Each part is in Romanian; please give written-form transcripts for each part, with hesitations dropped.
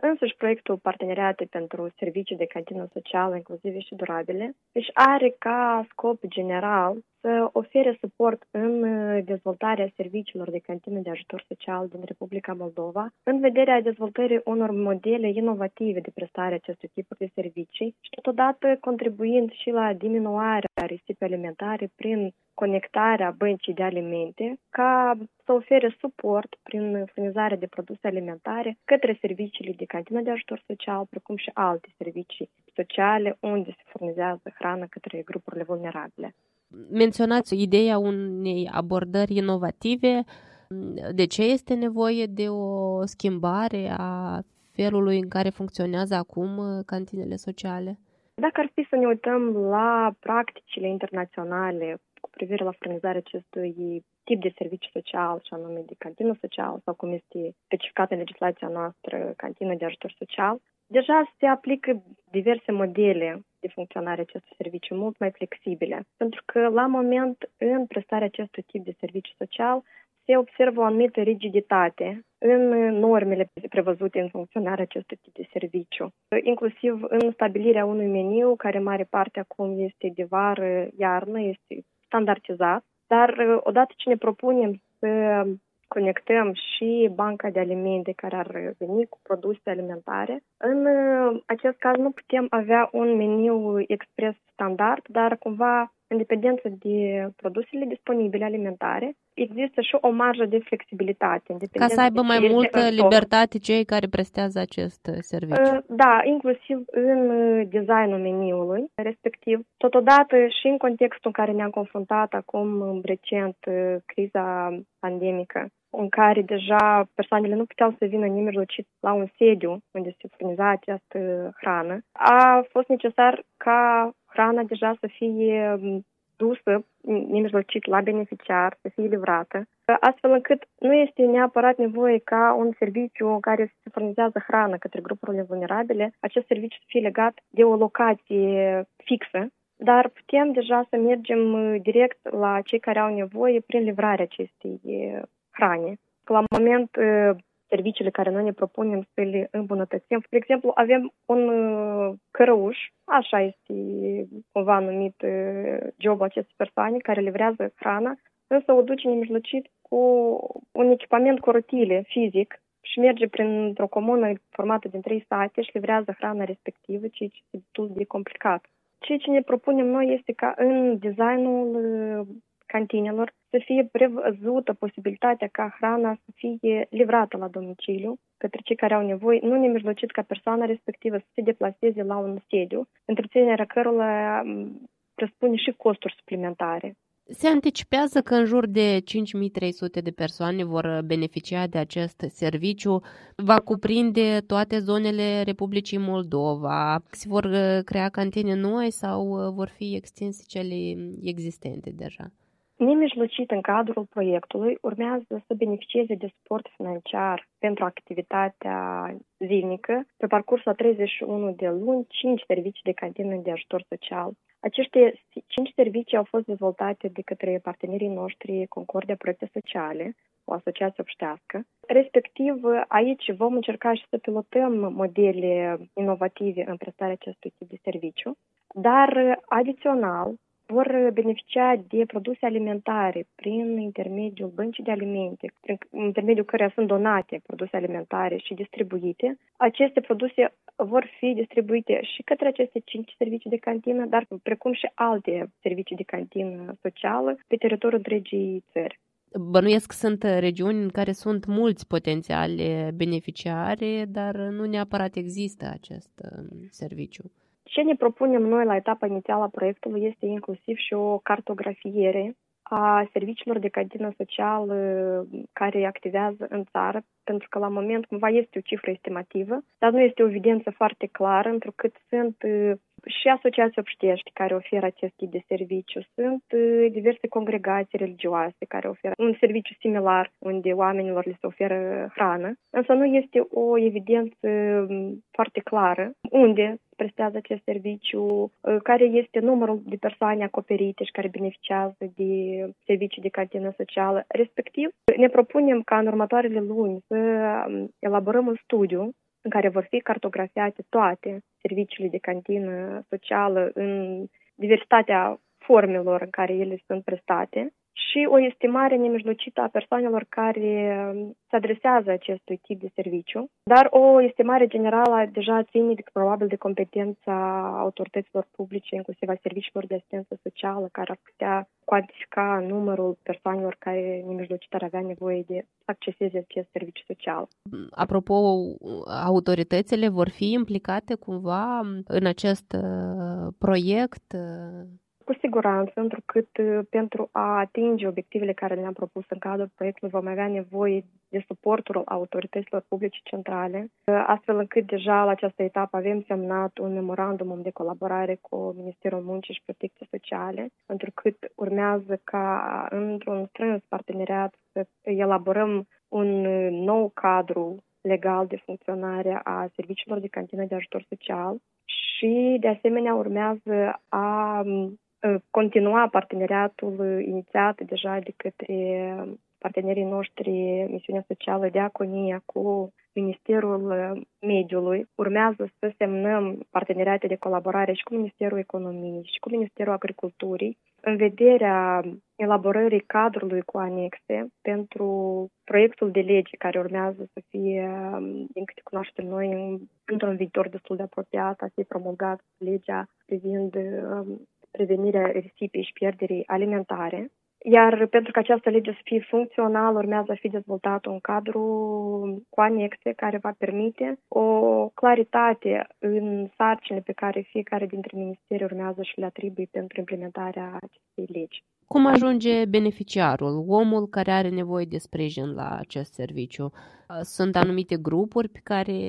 Însuși proiectul Parteneriate pentru Servicii de Cantină Socială Inclusive și Durabile își are ca scop general să ofere suport în dezvoltarea serviciilor de cantină de ajutor social din Republica Moldova, în vederea dezvoltării unor modele inovative de prestare acestui tip de servicii și totodată contribuind și la diminuarea risipei alimentare prin conectarea băncii de alimente, ca să ofere suport prin furnizarea de produse alimentare către serviciile de cantină de ajutor social, precum și alte servicii sociale unde se furnizează hrană către grupurile vulnerabile. Menționați ideea unei abordări inovative. De ce este nevoie de o schimbare a felului în care funcționează acum cantinele sociale? Dacă ar fi să ne uităm la practicile internaționale cu privire la furnizarea acestui tip de serviciu social, și anume de cantină socială, sau cum este specificat în legislația noastră, cantină de ajutor social, deja se aplică diverse modele de funcționare acestui serviciu mult mai flexibile. Pentru că, la moment, în prestarea acestui tip de serviciu social, se observă o anumită rigiditate în normele prevăzute în funcționarea acestui tip de serviciu, inclusiv în stabilirea unui meniu, care în mare parte acum este de vară, iarnă, este standardizat, dar odată ce ne propunem să conectăm și banca de alimente care ar veni cu produse alimentare, în acest caz nu putem avea un meniu expres standard, dar cumva, în dependență de produsele disponibile alimentare, există și o marjă de flexibilitate. Ca să aibă mai multă libertate cei care prestează acest serviciu. Da, inclusiv în designul meniului respectiv. Totodată și în contextul în care ne-am confruntat acum recent criza pandemică, în care deja persoanele nu puteau să vină nemijlocit la un sediu unde se furniza această hrană, a fost necesar ca hrana deja să fie dusă nemijlocit la beneficiar, să fie livrată, astfel încât nu este neapărat nevoie ca un serviciu în care se furnizează hrană către grupurile vulnerabile, acest serviciu să fie legat de o locație fixă, dar putem deja să mergem direct la cei care au nevoie prin livrarea acestei hrane. La moment, serviciile care noi ne propunem să le îmbunătățim. De exemplu, avem un cărăuș, așa este cumva numit jobul acestei persoane, care livrează hrana, însă o duce nemijlocit cu un echipament cu rotile fizic și merge printr-o comună formată din 3 sate și livrează hrana respectivă, ceea ce este destul de complicat. Ceea ce ne propunem noi este ca în designul cantinelor să fie prevăzută posibilitatea ca hrana să fie livrată la domiciliu către cei care au nevoie, nu nemijlocit ca persoana respectivă să se deplaseze la un sediu, întreținerea cărora presupune și costuri suplimentare. Se anticipează că în jur de 5.300 de persoane vor beneficia de acest serviciu. Va cuprinde toate zonele Republicii Moldova. Se vor crea cantine noi sau vor fi extinse cele existente deja? Nemijlocit în cadrul proiectului urmează să beneficieze de suport financiar pentru activitatea zilnică pe parcursul a 31 de luni, 5 servicii de cantină de ajutor social. Aceste 5 servicii au fost dezvoltate de către partenerii noștri Concordia Proiecte Sociale, o asociație obștească. Respectiv, aici vom încerca și să pilotăm modele inovative în prestarea acestui tip de serviciu, dar adițional vor beneficia de produse alimentare prin intermediul băncii de alimente, prin intermediul căreia sunt donate produse alimentare și distribuite. Aceste produse vor fi distribuite și către aceste 5 servicii de cantină, dar precum și alte servicii de cantină socială pe teritoriul întregii țări. Bănuiesc sunt regiuni în care sunt mulți potențiali beneficiari, dar nu neapărat există acest serviciu. Ce ne propunem noi la etapa inițială a proiectului este inclusiv și o cartografiere a serviciilor de cantină socială care activează în țară, pentru că la moment cumva este o cifră estimativă, dar nu este o evidență foarte clară, întrucât sunt și asociații obștești care oferă acest tip de serviciu, sunt diverse congregații religioase care oferă un serviciu similar unde oamenilor le se oferă hrană, însă nu este o evidență foarte clară unde prestează acest serviciu, care este numărul de persoane acoperite și care beneficiază de servicii de cantină socială. Respectiv, ne propunem ca în următoarele luni să elaborăm un studiu în care vor fi cartografiate toate serviciile de cantină socială în diversitatea formelor în care ele sunt prestate și o estimare nemijlocită a persoanelor care se adresează acestui tip de serviciu, dar o estimare generală deja ține probabil de competența autorităților publice, inclusiv a serviciilor de asistență socială, care ar putea cuantifica numărul persoanelor care nemijlocit ar avea nevoie de să acceseze acest serviciu social. Apropo, autoritățile vor fi implicate cumva în acest proiect? Cu siguranță, întrucât pentru a atinge obiectivele care le-am propus în cadrul proiectului vom avea nevoie de suportul autorităților publice centrale, astfel încât deja la această etapă avem semnat un memorandum de colaborare cu Ministerul Muncii și Protecției Sociale, întrucât urmează ca într-un strâns parteneriat să elaborăm un nou cadru legal de funcționare a serviciilor de cantină de ajutor social și, de asemenea, urmează a continua parteneriatul inițiat deja de către partenerii noștri, misiunea socială Diaconia cu Ministerul Mediului. Urmează să semnăm parteneriate de colaborare și cu Ministerul Economiei și cu Ministerul Agriculturii în vederea elaborării cadrului cu anexe pentru proiectul de lege care urmează să fie, din câte cunoaștem noi, într-un viitor destul de apropiat, a fi promulgat legea privind prevenirea risipei și pierderii alimentare. Iar pentru că această lege să fie funcțională, urmează să fie dezvoltat un cadru cu anexe care va permite o claritate în sarcinile pe care fiecare dintre ministeri urmează și le atribuie pentru implementarea acestei legi. Cum ajunge beneficiarul, omul care are nevoie de sprijin la acest serviciu? Sunt anumite grupuri pe care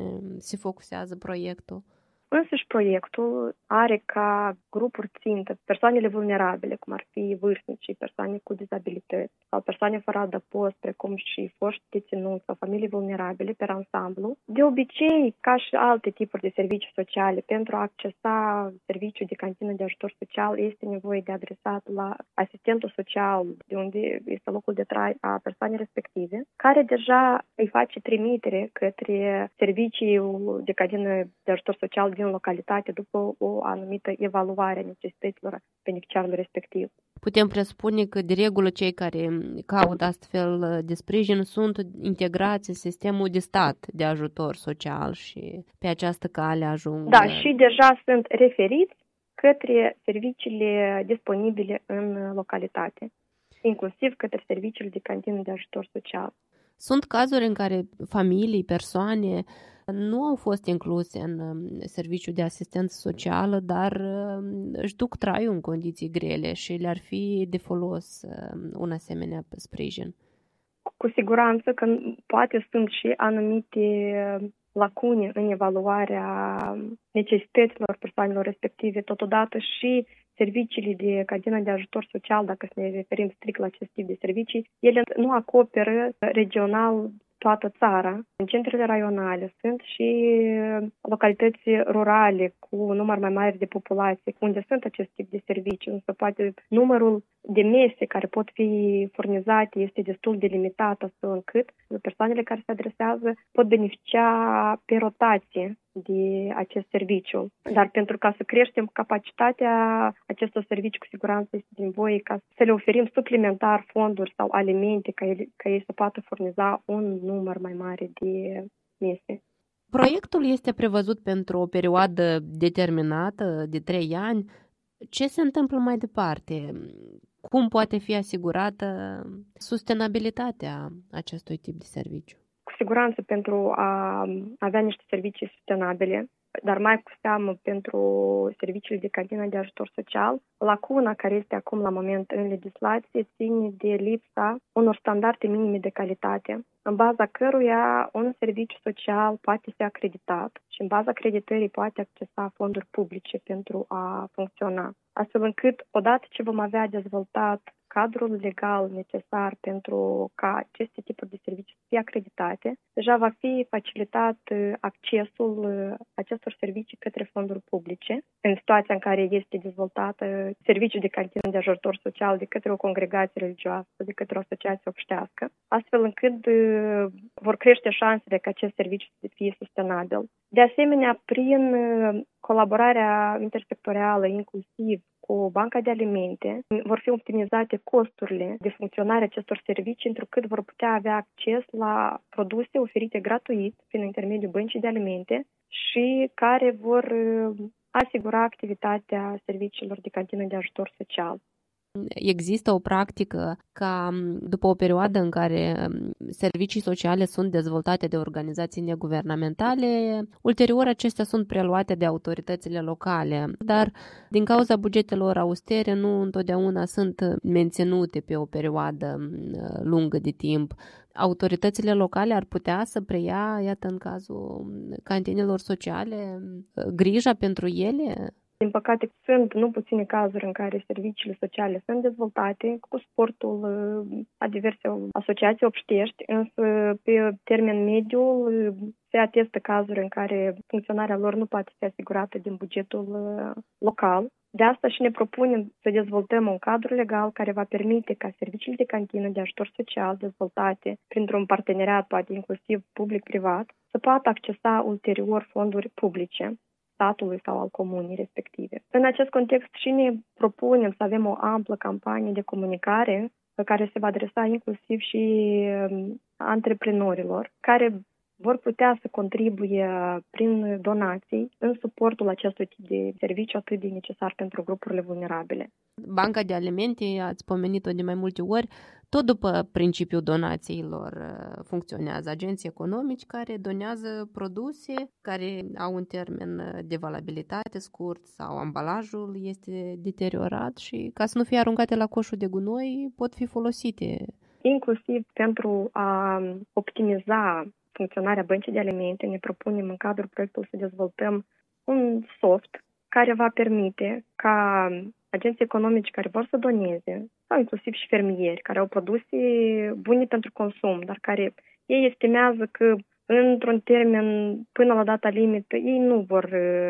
se focusează proiectul? Însăși proiectul are ca grupuri țintă persoanele vulnerabile, cum ar fi vârstnici, persoane cu dizabilități sau persoane fără adăpost, precum și foști deținuți sau familii vulnerabile pe ansamblu. De obicei, ca și alte tipuri de servicii sociale, pentru a accesa serviciul de cantină de ajutor social, este nevoie de adresat la asistentul social, de unde este locul de trai a persoanei respective, care deja îi face trimitere către serviciul de cantină de ajutor social din localitate după o anumită evaluare a necesităților beneficiarului respectiv. Putem presupune că, de regulă, cei care caută astfel de sprijin sunt integrați în sistemul de stat de ajutor social și pe această cale ajung... Da, și deja sunt referiți către serviciile disponibile în localitate, inclusiv către serviciile de cantină de ajutor social. Sunt cazuri în care familii, persoane nu au fost incluse în serviciul de asistență socială, dar își duc traiul în condiții grele și le-ar fi de folos un asemenea sprijin. Cu siguranță că poate sunt și anumite lacune în evaluarea necesităților persoanelor respective, totodată și serviciile de cantină de ajutor social, dacă să ne referim strict la acest tip de servicii, ele nu acoperă regional toată țara. În centrele raionale sunt și localități rurale cu un număr mai mare de populație, unde sunt acest tip de servicii, însă poate numărul de mese care pot fi furnizate este destul de limitat, astfel încât persoanele care se adresează pot beneficia pe rotație de acest serviciu. Dar pentru ca să creștem capacitatea acestor servicii, cu siguranță este nevoie ca să le oferim suplimentar fonduri sau alimente ca ei să poată furniza un număr mai mare de mese. Proiectul este prevăzut pentru o perioadă determinată de 3 ani. Ce se întâmplă mai departe? Cum poate fi asigurată sustenabilitatea acestui tip de serviciu? Cu siguranță pentru a avea niște servicii sustenabile, dar mai cu seamă pentru serviciile de cantină de ajutor social, lacuna care este acum la moment în legislație ține de lipsa unor standarde minime de calitate, în baza căruia un serviciu social poate fi acreditat și în baza acreditării poate accesa fonduri publice pentru a funcționa. Astfel încât, odată ce vom avea dezvoltat cadrul legal necesar pentru ca aceste tipuri de servicii să fie acreditate, deja va fi facilitat accesul acestor servicii către fonduri publice, în situația în care este dezvoltată serviciul de cantină de ajutor social de către o congregație religioasă, de către o asociație obștească, astfel încât vor crește șansele ca acest serviciu să fie sustenabil. De asemenea, prin colaborarea intersectorială, inclusiv cu Banca de Alimente, vor fi optimizate costurile de funcționare acestor servicii, întrucât vor putea avea acces la produse oferite gratuit prin intermediul Băncii de Alimente și care vor asigura activitatea serviciilor de cantină de ajutor social. Există o practică ca, după o perioadă în care servicii sociale sunt dezvoltate de organizații neguvernamentale, ulterior acestea sunt preluate de autoritățile locale, dar din cauza bugetelor austere nu întotdeauna sunt menținute pe o perioadă lungă de timp. Autoritățile locale ar putea să preia, iată, în cazul cantinelor sociale, grija pentru ele? Din păcate, sunt nu puține cazuri în care serviciile sociale sunt dezvoltate cu suportul a diverse asociații obștești, însă pe termen mediu se atestă cazuri în care funcționarea lor nu poate fi asigurată din bugetul local. De asta și ne propunem să dezvoltăm un cadru legal care va permite ca serviciile de cantină de ajutor social dezvoltate printr-un parteneriat, poate inclusiv public-privat, să poată accesa ulterior fonduri publice statului sau al comunii respective. În acest context și ne propunem să avem o amplă campanie de comunicare pe care se va adresa inclusiv și antreprenorilor, care vor putea să contribuie prin donații în suportul acestui tip de serviciu atât de necesar pentru grupurile vulnerabile. Banca de Alimente, ați pomenit-o de mai multe ori, tot după principiul donațiilor funcționează agenții economici care donează produse care au un termen de valabilitate scurt sau ambalajul este deteriorat și ca să nu fie aruncate la coșul de gunoi pot fi folosite. Inclusiv pentru a optimiza funcționarea Băncii de Alimente, ne propunem în cadrul proiectului să dezvoltăm un soft care va permite ca agenții economici care vor să doneze, sau inclusiv și fermieri care au produse bune pentru consum, dar care ei estimează că într-un termen până la data limită ei nu vor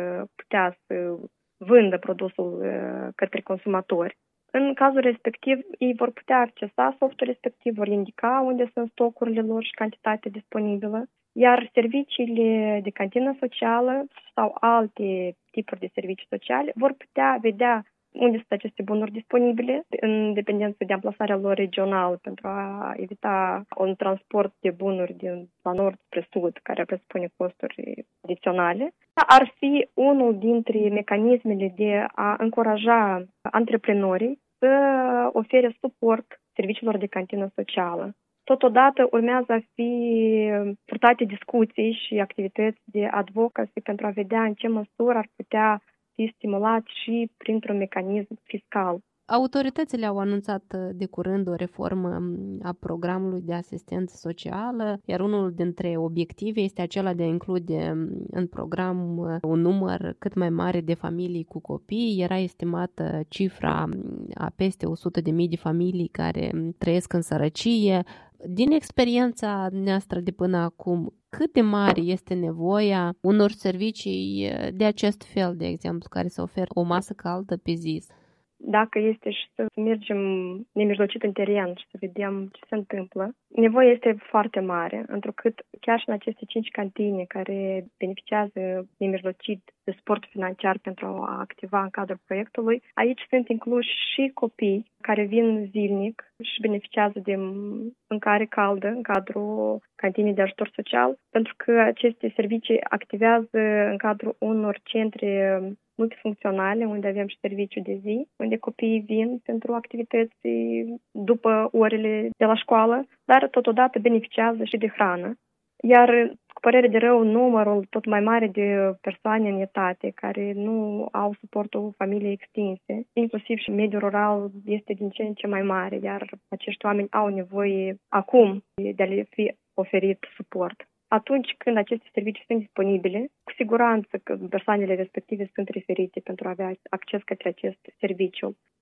putea să vândă produsul către consumatori. În cazul respectiv, ei vor putea accesa softul respectiv, vor indica unde sunt stocurile lor și cantitatea disponibilă, iar serviciile de cantină socială sau alte tipuri de servicii sociale vor putea vedea unde sunt aceste bunuri disponibile, în dependență de amplasarea lor regională, pentru a evita un transport de bunuri din la nord spre sud, care presupune costuri adiționale. Ar fi unul dintre mecanismele de a încuraja antreprenorii să ofere suport serviciilor de cantină socială. Totodată urmează a fi purtate discuții și activități de advocacy pentru a vedea în ce măsură ar putea fi stimulat și printr-un mecanism fiscal. Autoritățile au anunțat de curând o reformă a programului de asistență socială, iar unul dintre obiective este acela de a include în program un număr cât mai mare de familii cu copii. Era estimată cifra a peste 100.000 de familii care trăiesc în sărăcie. Din experiența noastră de până acum, cât de mare este nevoia unor servicii de acest fel, de exemplu, care să oferă o masă caldă pe zi? Dacă este și să mergem nemijlocit în teren și să vedem ce se întâmplă, nevoia este foarte mare, întrucât chiar și în aceste 5 cantine care beneficiază nemijlocit de suport financiar pentru a activa în cadrul proiectului, aici sunt incluși și copii care vin zilnic și beneficiază de mâncare caldă în cadrul cantinei de ajutor social, pentru că aceste servicii activează în cadrul unor centre multifuncționale, unde avem și serviciu de zi, unde copiii vin pentru activități după orele de la școală, dar totodată beneficiază și de hrană. Iar, cu părere de rău, numărul tot mai mare de persoane în etate care nu au suportul familiei extinse, inclusiv și mediul rural, este din ce în ce mai mare, iar acești oameni au nevoie acum de a le fi oferit suport. Atunci când aceste servicii sunt disponibile, cu siguranță că persoanele respective sunt referite pentru a avea acces către acest serviciu.